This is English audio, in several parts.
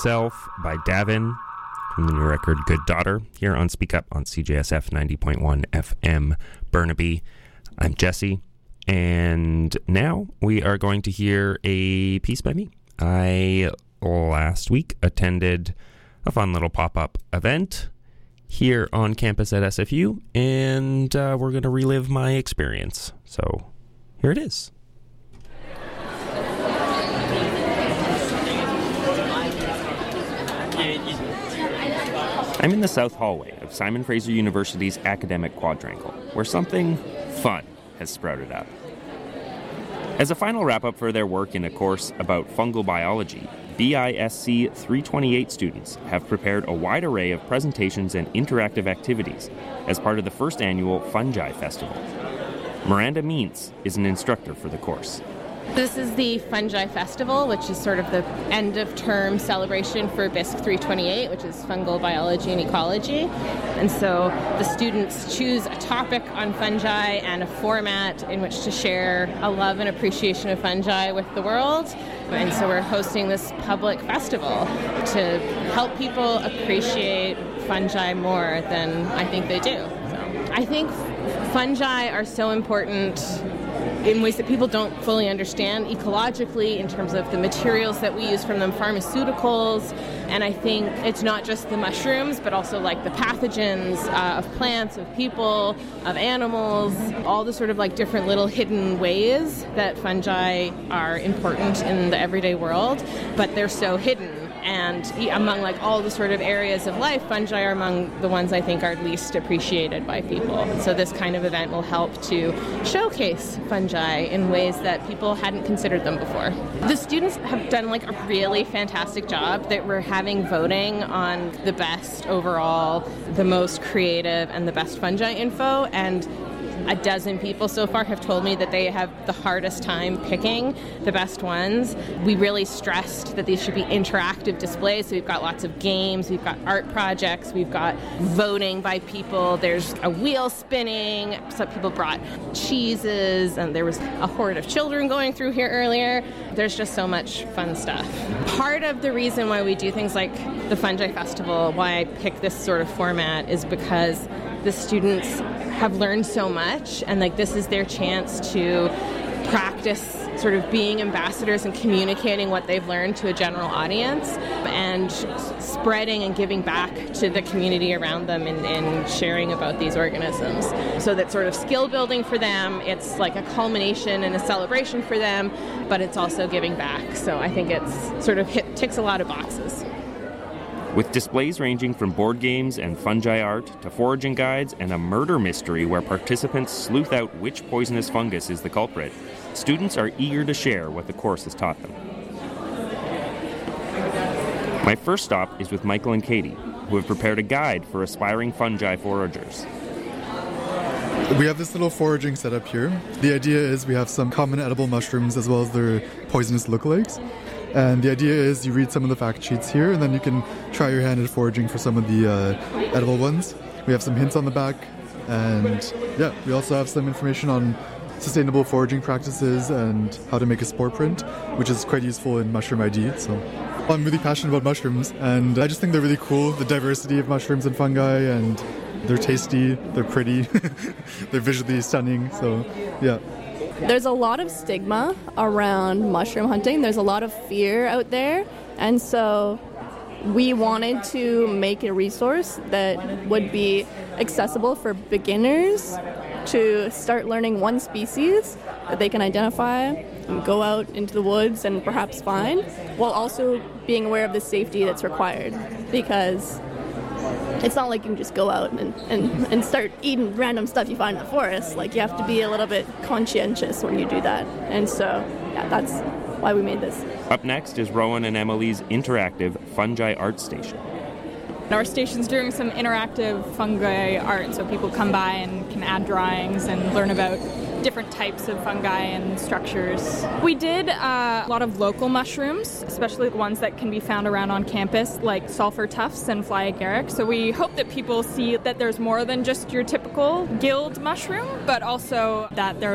Yourself by Davin from the new record Good Daughter here on Speak Up on CJSF 90.1 FM Burnaby. I'm Jesse, and now we are going to hear a piece by me. I last week attended a fun little pop-up event here on campus at SFU, and we're going to relive my experience. So here it is. I'm in the south hallway of Simon Fraser University's academic quadrangle, where something fun has sprouted up. As a final wrap-up for their work in a course about fungal biology, BISC 328 students have prepared a wide array of presentations and interactive activities as part of the first annual Fungi Festival. Miranda Means is an instructor for the course. This is the Fungi Festival, which is sort of the end-of-term celebration for BISC 328, which is fungal biology and ecology. And so the students choose a topic on fungi and a format in which to share a love and appreciation of fungi with the world. And so we're hosting this public festival to help people appreciate fungi more than I think they do. So I think fungi are so important in ways that people don't fully understand ecologically, in terms of the materials that we use from them, pharmaceuticals. And I think it's not just the mushrooms, but also like the pathogens of plants, of people, of animals, all the sort of like different little hidden ways that fungi are important in the everyday world, but they're so hidden. And among like all the sort of areas of life, fungi are among the ones I think are least appreciated by people. And so this kind of event will help to showcase fungi in ways that people hadn't considered them before. The students have done like a really fantastic job. That we're having voting on the best overall, the most creative, and the best fungi info. And a dozen people so far have told me that they have the hardest time picking the best ones. We really stressed that these should be interactive displays, so we've got lots of games, we've got art projects, we've got voting by people, there's a wheel spinning, some people brought cheeses, and there was a horde of children going through here earlier. There's just so much fun stuff. Part of the reason why we do things like the Fungi Festival, why I pick this sort of format, is because the students have learned so much, and like this is their chance to practice sort of being ambassadors and communicating what they've learned to a general audience, and spreading and giving back to the community around them and sharing about these organisms. So that sort of skill building for them, it's like a culmination and a celebration for them, but it's also giving back. So I think it's sort of ticks a lot of boxes. With displays ranging from board games and fungi art to foraging guides and a murder mystery where participants sleuth out which poisonous fungus is the culprit, students are eager to share what the course has taught them. My first stop is with Michael and Katie, who have prepared a guide for aspiring fungi foragers. We have this little foraging setup here. The idea is we have some common edible mushrooms as well as their poisonous lookalikes. And the idea is you read some of the fact sheets here, and then you can try your hand at foraging for some of the edible ones. We have some hints on the back, and yeah, we also have some information on sustainable foraging practices and how to make a spore print, which is quite useful in Mushroom ID. So I'm really passionate about mushrooms, and I just think they're really cool, the diversity of mushrooms and fungi, and they're tasty, they're pretty, they're visually stunning, so yeah. There's a lot of stigma around mushroom hunting. There's a lot of fear out there. And so we wanted to make a resource that would be accessible for beginners to start learning one species that they can identify and go out into the woods and perhaps find, while also being aware of the safety that's required. Because it's not like you can just go out and start eating random stuff you find in the forest. Like, you have to be a little bit conscientious when you do that. And so, yeah, that's why we made this. Up next is Rowan and Emily's interactive Fungi Art Station. Our station's doing some interactive fungi art, so people come by and can add drawings and learn about different types of fungi and structures. We did a lot of local mushrooms, especially the ones that can be found around on campus, like sulfur tufts and fly agaric. So we hope that people see that there's more than just your typical guild mushroom, but also that there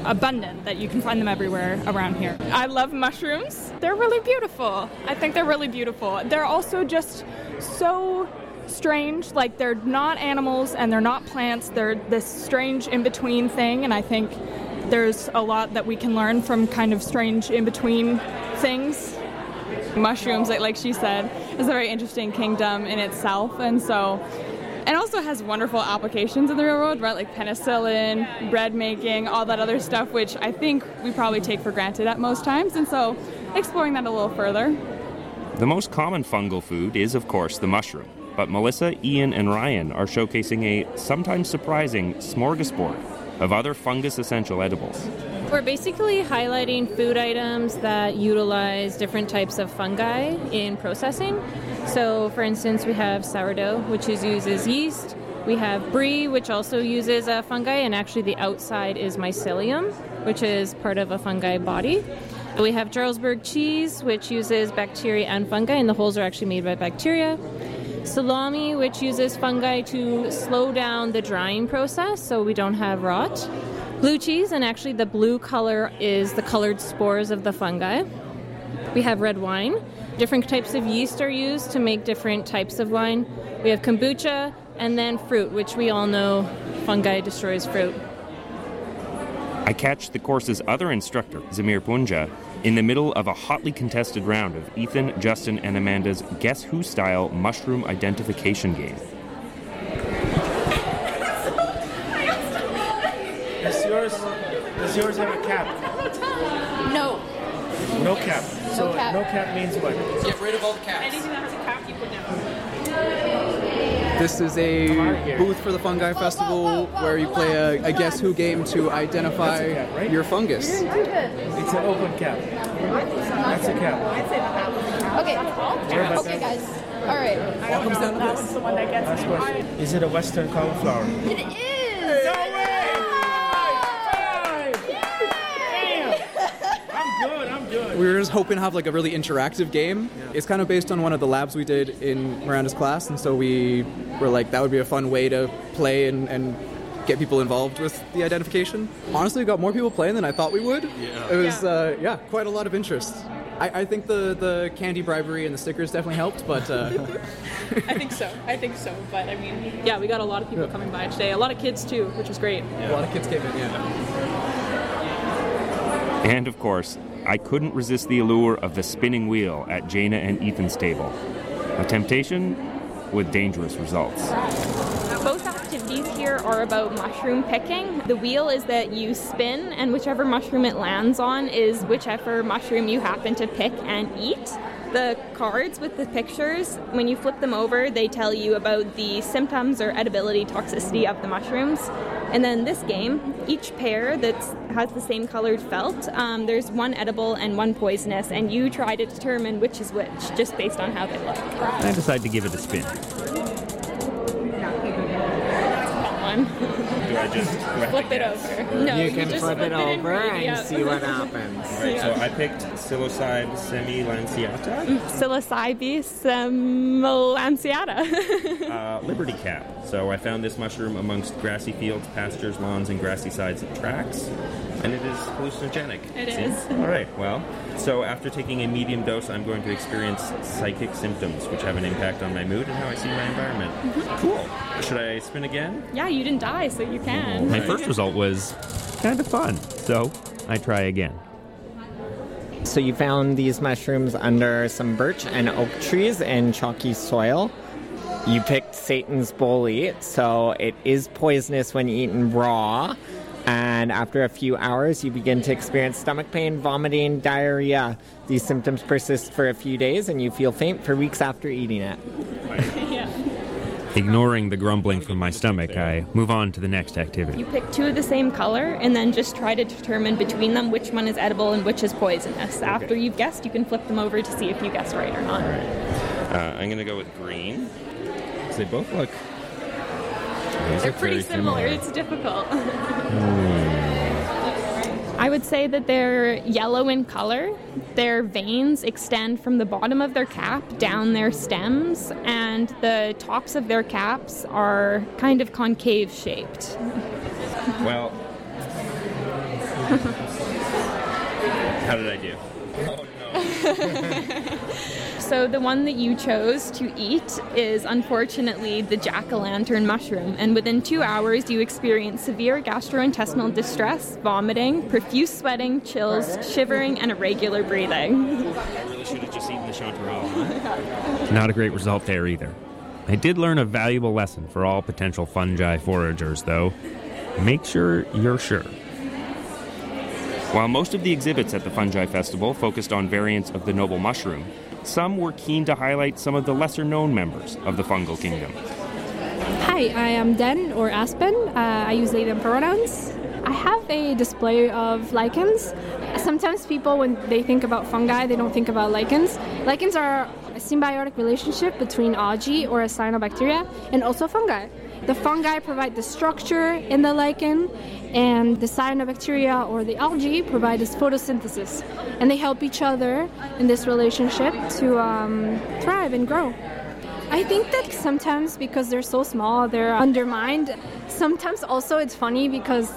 abundant, that you can find them everywhere around here. I love mushrooms. They're really beautiful. I think they're really beautiful. They're also just so strange. Like, they're not animals and they're not plants. They're this strange in-between thing, and I think there's a lot that we can learn from kind of strange in-between things. Mushrooms, like she said, is a very interesting kingdom in itself, and so it also has wonderful applications in the real world, right? Like penicillin, bread making, all that other stuff, which I think we probably take for granted at most times, and so exploring that a little further. The most common fungal food is, of course, the mushroom, but Melissa, Ian, and Ryan are showcasing a sometimes surprising smorgasbord of other fungus essential edibles. We're basically highlighting food items that utilize different types of fungi in processing. So, for instance, we have sourdough, which uses yeast. We have brie, which also uses a fungi, and actually the outside is mycelium, which is part of a fungi body. We have Jarlsberg cheese, which uses bacteria and fungi, and the holes are actually made by bacteria. Salami, which uses fungi to slow down the drying process so we don't have rot. Blue cheese, and actually the blue color is the colored spores of the fungi. We have red wine. Different types of yeast are used to make different types of wine. We have kombucha, and then fruit, which we all know fungi destroys fruit. I catch the course's other instructor, Zamir Punja, in the middle of a hotly contested round of Ethan, Justin, and Amanda's Guess Who-style mushroom identification game. Does yours have a cap? No. No cap. So cap. No cap means what? Get rid of all the caps. Anything that has a cap, you put down. This is a booth for the Fungi Festival where you play a Guess Who game to identify That's a cap, right? your fungus. It's an open cap. That's a cap. Okay, guys. All right. All comes down to this. Last question. Is it a Western cauliflower? It is. No way! I'm good. We were just hoping to have like a really interactive game. It's kind of based on one of the labs we did in Miranda's class, and so we were like, that would be a fun way to play and get people involved with the identification. Honestly, we got more people playing than I thought we would. Yeah. It was, quite a lot of interest. I think the candy bribery and the stickers definitely helped, but... I think so, but I mean, yeah, we got a lot of people coming by today. A lot of kids too, which was great. A lot of kids came in, And, of course, I couldn't resist the allure of the spinning wheel at Jaina and Ethan's table. A temptation with dangerous results. Both activities here are about mushroom picking. The wheel is that you spin, and whichever mushroom it lands on is whichever mushroom you happen to pick and eat. The cards with the pictures, when you flip them over, they tell you about the symptoms or edibility, toxicity of the mushrooms. And then this game, each pair that has the same colored felt, there's one edible and one poisonous, and you try to determine which is which, just based on how they look. I decide to give it a spin. Do I just Flip it over. No, You can just flip it over and yeah. see what happens. All right, so I picked Psilocybe semilanceata. Psilocybe semilanceata. Liberty cap. So I found this mushroom amongst grassy fields, pastures, lawns, and grassy sides of tracks. And it is hallucinogenic. It See? is. All right, well, so after taking a medium dose, I'm going to experience psychic symptoms, which have an impact on my mood and how I see my environment. Cool. Should I spin again? Yeah, you didn't die, so you can. My First result was kind of fun, so I try again. So you found these mushrooms under some birch and oak trees in chalky soil. You picked Satan's bully, so it is poisonous when eaten raw. And after a few hours, you begin to experience stomach pain, vomiting, diarrhea. These symptoms persist for a few days, and you feel faint for weeks after eating it. Yeah. Ignoring the grumbling from my stomach, I move on to the next activity. You pick two of the same color and then just try to determine between them which one is edible and which is poisonous. After you've guessed, you can flip them over to see if you guessed right or not. I'm going to go with green. They both look... They're pretty similar. It's difficult. I would say that they're yellow in color. Their veins extend from the bottom of their cap down their stems, and the tops of their caps are kind of concave shaped. Well, How did I do? So the one that you chose to eat is unfortunately the jack-o'-lantern mushroom, and within 2 hours you experience severe gastrointestinal distress, vomiting, profuse sweating, chills, shivering, and irregular breathing. I really should have just eaten the chanterelle. Not a great result there either. I did learn a valuable lesson for all potential fungi foragers, though. Make sure you're sure. While most of the exhibits at the Fungi Festival focused on variants of the noble mushroom, some were keen to highlight some of the lesser-known members of the fungal kingdom. Hi, I am Den or Aspen. I use they them pronouns. I have a display of lichens. Sometimes people, when they think about fungi, they don't think about lichens. Lichens are a symbiotic relationship between algae or a cyanobacteria and also fungi. The fungi provide the structure in the lichen, and the cyanobacteria or the algae provide this photosynthesis. And they help each other in this relationship to thrive and grow. I think that sometimes because they're so small, they're undermined. Sometimes also it's funny because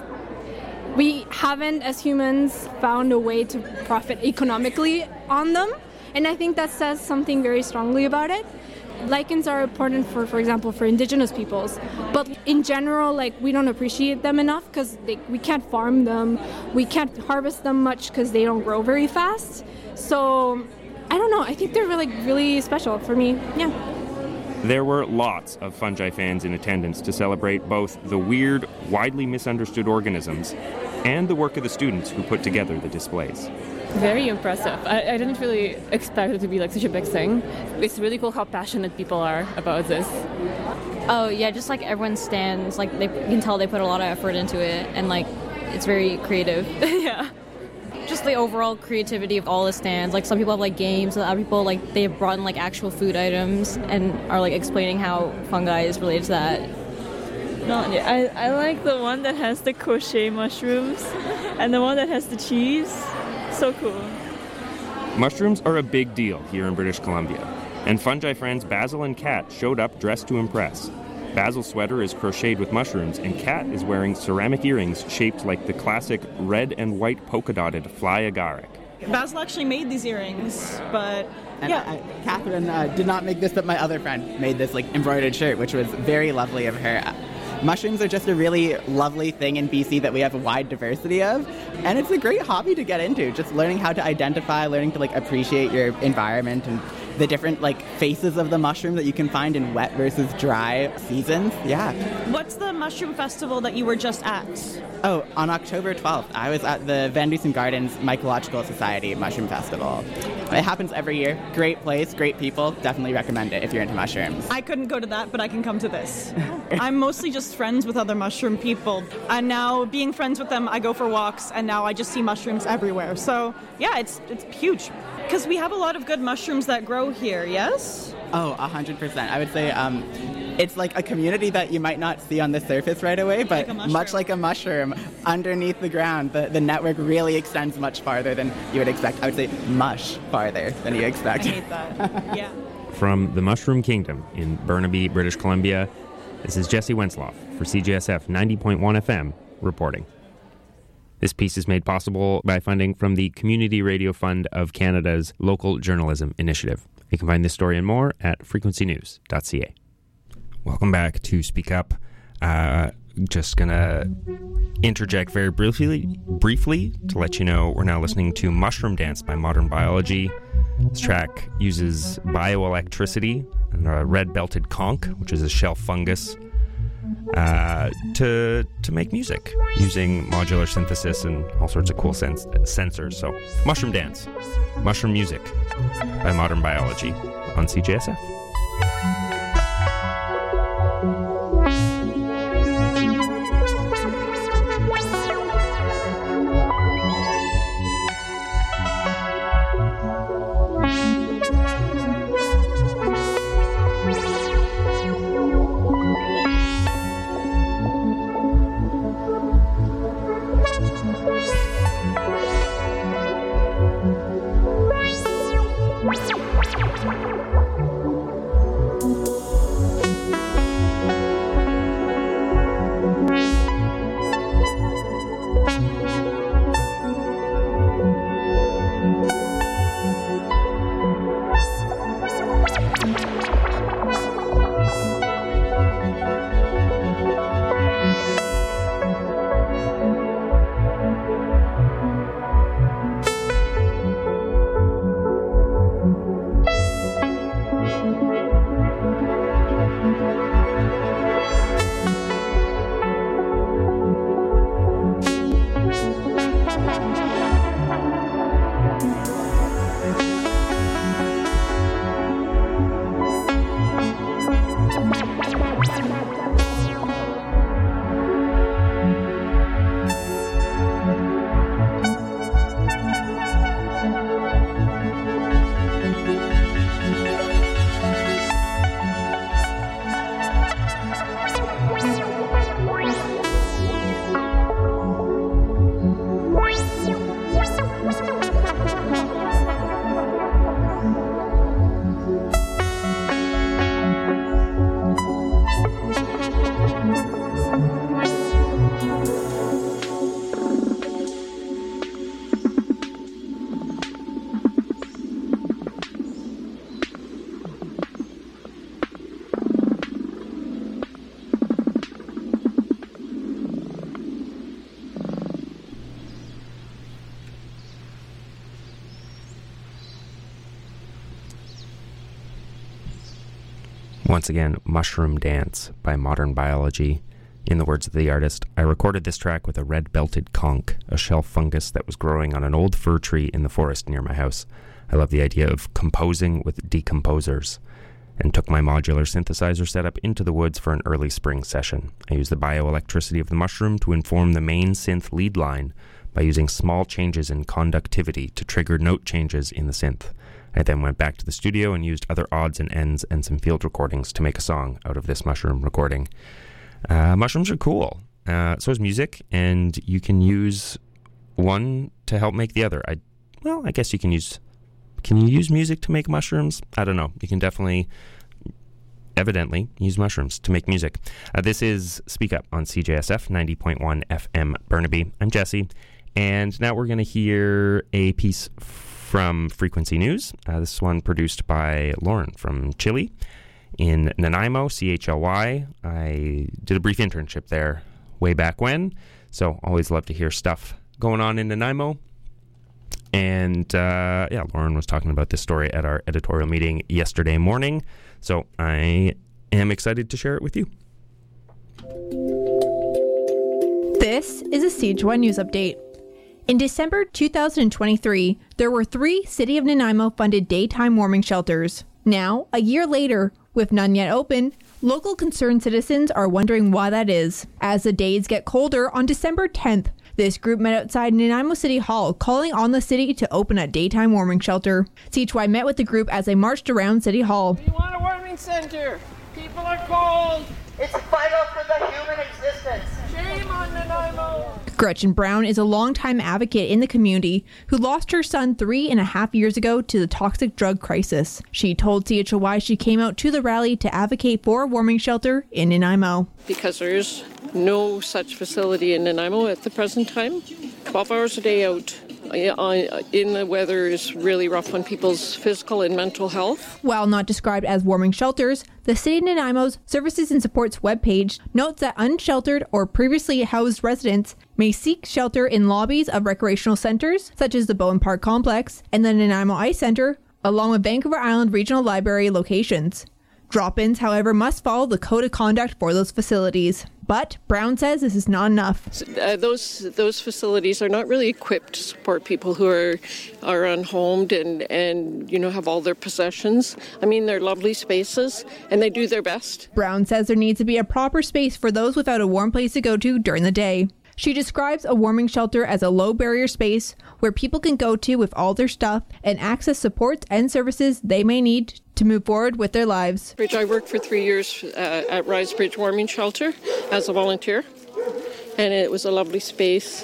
we haven't, as humans, found a way to profit economically on them. And I think that says something very strongly about it. Lichens are important for example, for indigenous peoples. But in general, we don't appreciate them enough because we can't farm them. We can't harvest them much because they don't grow very fast. So, I don't know. I think they're really special for me. Yeah. There were lots of fungi fans in attendance to celebrate both the weird, widely misunderstood organisms and the work of the students who put together the displays. Very impressive. I didn't really expect it to be such a big thing. It's really cool how passionate people are about this. Oh yeah, just everyone stands, you can tell they put a lot of effort into it, and it's very creative. Yeah. Just the overall creativity of all the stands. Some people have games, and other people they have brought in actual food items and are explaining how fungi is related to that. No, I like the one that has the crochet mushrooms and the one that has the cheese. So cool. Mushrooms are a big deal here in British Columbia, and fungi friends Basil and Kat showed up dressed to impress. Basil's sweater is crocheted with mushrooms, and Kat is wearing ceramic earrings shaped like the classic red and white polka-dotted fly agaric. Basil actually made these earrings, but yeah. Catherine did not make this, but my other friend made this embroidered shirt, which was very lovely of her. Mushrooms are just a really lovely thing in BC that we have a wide diversity of, and it's a great hobby to get into, just learning how to identify, learning to appreciate your environment and the different faces of the mushroom that you can find in wet versus dry seasons. Yeah. What's the mushroom festival that you were just at? Oh, on October 12th, I was at the Van Dusen Gardens Mycological Society Mushroom Festival. It happens every year. Great place, great people. Definitely recommend it if you're into mushrooms. I couldn't go to that, but I can come to this. I'm mostly just friends with other mushroom people, and now being friends with them, I go for walks, and now I just see mushrooms everywhere. So yeah, it's huge. Because we have a lot of good mushrooms that grow here, yes? Oh, 100%. I would say it's a community that you might not see on the surface right away, but much like a mushroom, underneath the ground, the network really extends much farther than you would expect. I would say much farther than you expect. I hate that. Yeah. From the Mushroom Kingdom in Burnaby, British Columbia, this is Jesse Wensloff for CJSF 90.1 FM reporting. This piece is made possible by funding from the Community Radio Fund of Canada's Local Journalism Initiative. You can find this story and more at frequencynews.ca. Welcome back to Speak Up. Just going to interject very briefly to let you know we're now listening to Mushroom Dance by Modern Biology. This track uses bioelectricity and a red-belted conch, which is a shell fungus, to make music using modular synthesis and all sorts of cool sensors. So, Mushroom Dance, Mushroom Music by Modern Biology on CJSF. once again, Mushroom Dance by Modern Biology. In the words of the artist, I recorded this track with a red-belted conch, a shelf fungus that was growing on an old fir tree in the forest near my house. I love the idea of composing with decomposers, and took my modular synthesizer setup into the woods for an early spring session. I used the bioelectricity of the mushroom to inform the main synth lead line by using small changes in conductivity to trigger note changes in the synth. I then went back to the studio and used other odds and ends and some field recordings to make a song out of this mushroom recording. Mushrooms are cool. So is music, and you can use one to help make the other. I guess you can use... Can you use music to make mushrooms? I don't know. You can evidently use mushrooms to make music. This is Speak Up on CJSF 90.1 FM Burnaby. I'm Jesse, and now we're going to hear a piece from Frequency News. This one produced by Lauren from Chile in Nanaimo, CHLY. I did a brief internship there way back when, so always love to hear stuff going on in Nanaimo. And Lauren was talking about this story at our editorial meeting yesterday morning, so I am excited to share it with you. This is a CJY News Update. In December 2023, there were 3 City of Nanaimo funded daytime warming shelters. Now, a year later, with none yet open, local concerned citizens are wondering why that is. As the days get colder, on December 10th, this group met outside Nanaimo City Hall, calling on the city to open a daytime warming shelter. CHY met with the group as they marched around City Hall. We want a warming center. People are cold. It's vital for the human existence. Shame on Nanaimo. Gretchen Brown is a longtime advocate in the community who lost her son 3.5 years ago to the toxic drug crisis. She told CHY she came out to the rally to advocate for a warming shelter in Nanaimo. Because there is no such facility in Nanaimo at the present time. 12 hours a day out in the weather is really rough on people's physical and mental health. While not described as warming shelters, the City of Nanaimo's Services and Supports webpage notes that unsheltered or previously housed residents may seek shelter in lobbies of recreational centers, such as the Bowen Park Complex and the Nanaimo Ice Center, along with Vancouver Island Regional Library locations. Drop-ins, however, must follow the code of conduct for those facilities. But Brown says this is not enough. Those facilities are not really equipped to support people who are unhomed and have all their possessions. I mean, they're lovely spaces and they do their best. Brown says there needs to be a proper space for those without a warm place to go to during the day. She describes a warming shelter as a low-barrier space where people can go to with all their stuff and access supports and services they may need to move forward with their lives. I worked for 3 years at Risebridge Warming Shelter as a volunteer, and it was a lovely space.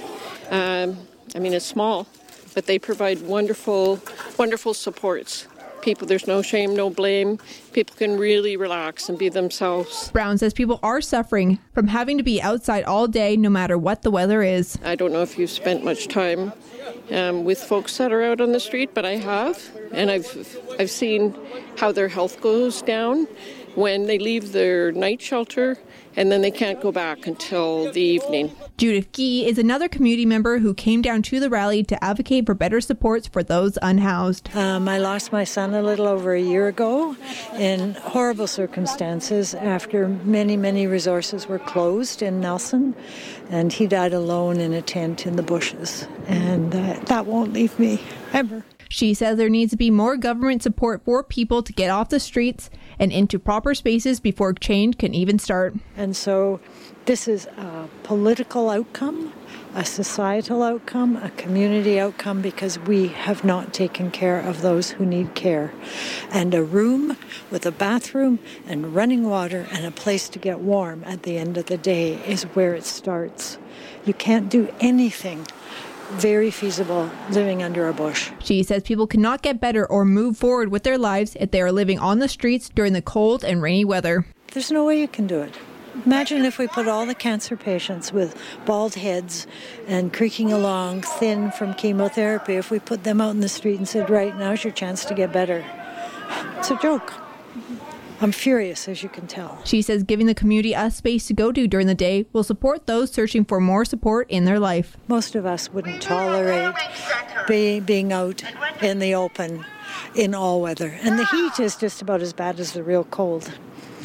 It's small, but they provide wonderful, wonderful supports. People, there's no shame, no blame. People can really relax and be themselves. Brown says people are suffering from having to be outside all day no matter what the weather is. I don't know if you've spent much time with folks that are out on the street, but I have. And I've seen how their health goes down when they leave their night shelter and then they can't go back until the evening. Judith Gee is another community member who came down to the rally to advocate for better supports for those unhoused. I lost my son a little over a year ago in horrible circumstances after many, many resources were closed in Nelson, and he died alone in a tent in the bushes. And that won't leave me ever. She says there needs to be more government support for people to get off the streets and into proper spaces before change can even start. And so this is a political outcome, a societal outcome, a community outcome, because we have not taken care of those who need care. And a room with a bathroom and running water and a place to get warm at the end of the day is where it starts. You can't do anything very feasible living under a bush. She says people cannot get better or move forward with their lives if they are living on the streets during the cold and rainy weather. There's no way you can do it. Imagine if we put all the cancer patients with bald heads and creaking along, thin from chemotherapy, if we put them out in the street and said, right, now's your chance to get better. It's a joke. I'm furious, as you can tell. She says giving the community a space to go to during the day will support those searching for more support in their life. Most of us wouldn't tolerate being out in the open in all weather. And the heat is just about as bad as the real cold.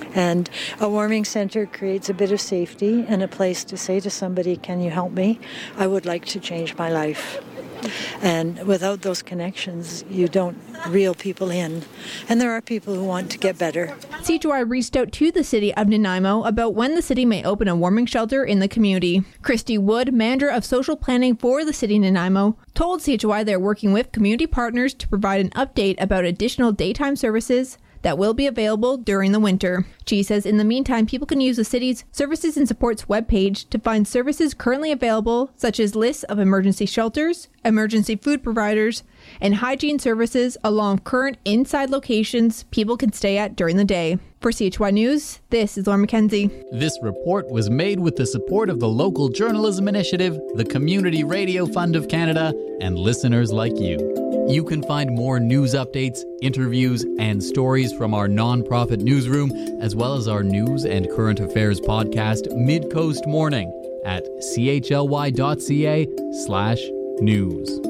And a warming center creates a bit of safety and a place to say to somebody, can you help me? I would like to change my life. And without those connections, you don't reel people in. And there are people who want to get better. CHY reached out to the city of Nanaimo about when the city may open a warming shelter in the community. Christy Wood, manager of social planning for the city of Nanaimo, told CHY they're working with community partners to provide an update about additional daytime services that will be available during the winter. She says in the meantime, people can use the city's Services and Supports webpage to find services currently available, such as lists of emergency shelters, emergency food providers, and hygiene services along current inside locations people can stay at during the day. For CHY News, this is Lauren McKenzie. This report was made with the support of the Local Journalism Initiative, the Community Radio Fund of Canada, and listeners like you. You can find more news updates, interviews, and stories from our nonprofit newsroom, as well as our news and current affairs podcast, Mid-Coast Morning, at chly.ca/news.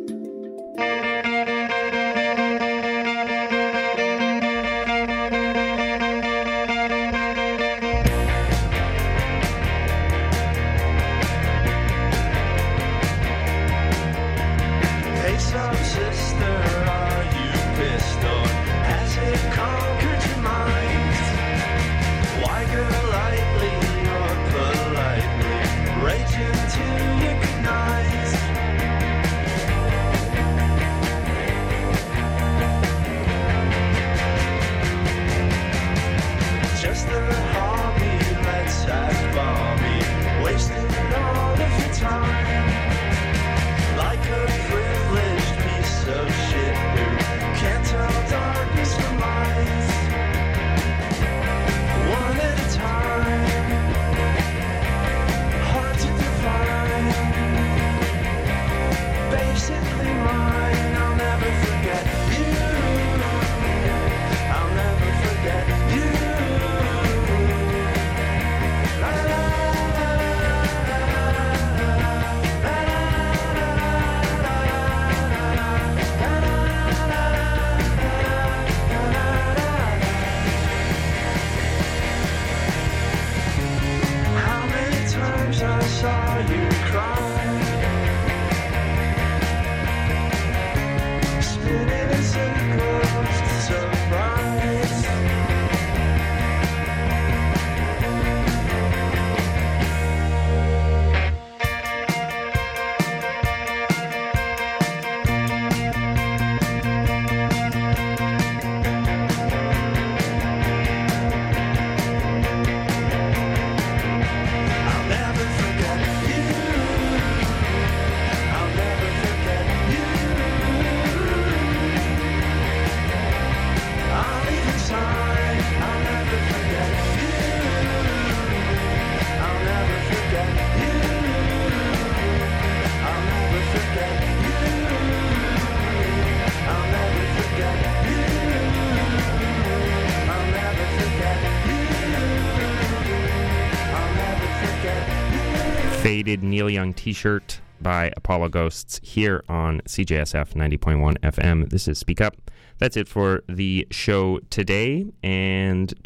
Faded Neil Young t-shirt by Apollo Ghosts here on CJSF 90.1 FM. This is Speak Up. That's it for the show today. And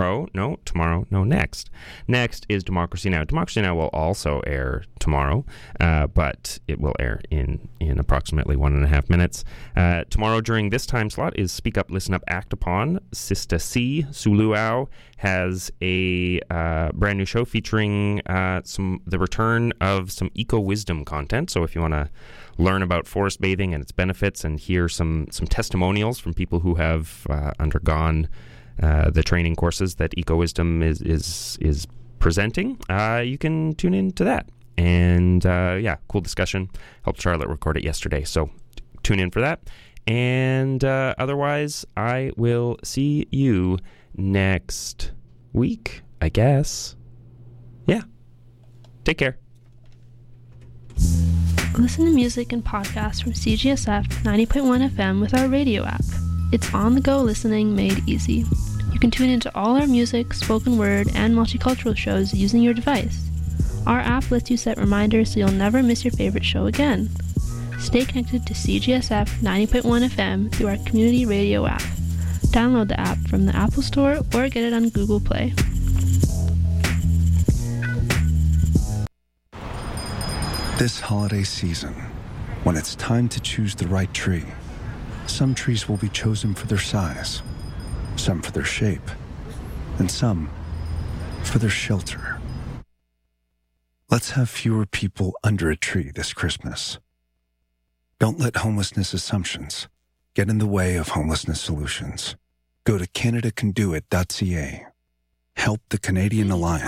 next. Next is Democracy Now! Democracy Now! Will also air tomorrow, but it will air in approximately 1.5 minutes. Tomorrow during this time slot is Speak Up, Listen Up, Act Upon. Sista C. Suluau has a brand new show featuring the return of some eco-wisdom content. So if you want to learn about forest bathing and its benefits and hear some testimonials from people who have undergone the training courses that eco-wisdom is presenting, you can tune in to that. And cool discussion. Helped Charlotte record it yesterday, so tune in for that. And otherwise, I will see you next week, I guess. Yeah. Take care. Listen to music and podcasts from CJSF 90.1 FM with our radio app. It's on-the-go listening made easy. You can tune into all our music, spoken word, and multicultural shows using your device. Our app lets you set reminders so you'll never miss your favorite show again. Stay connected to CJSF 90.1 FM through our community radio app. Download the app from the Apple Store or get it on Google Play. This holiday season, when it's time to choose the right tree, some trees will be chosen for their size, some for their shape, and some for their shelter. Let's have fewer people under a tree this Christmas. Don't let homelessness assumptions get in the way of homelessness solutions. Go to CanadaCanDoIt.ca. Help the Canadian Alliance.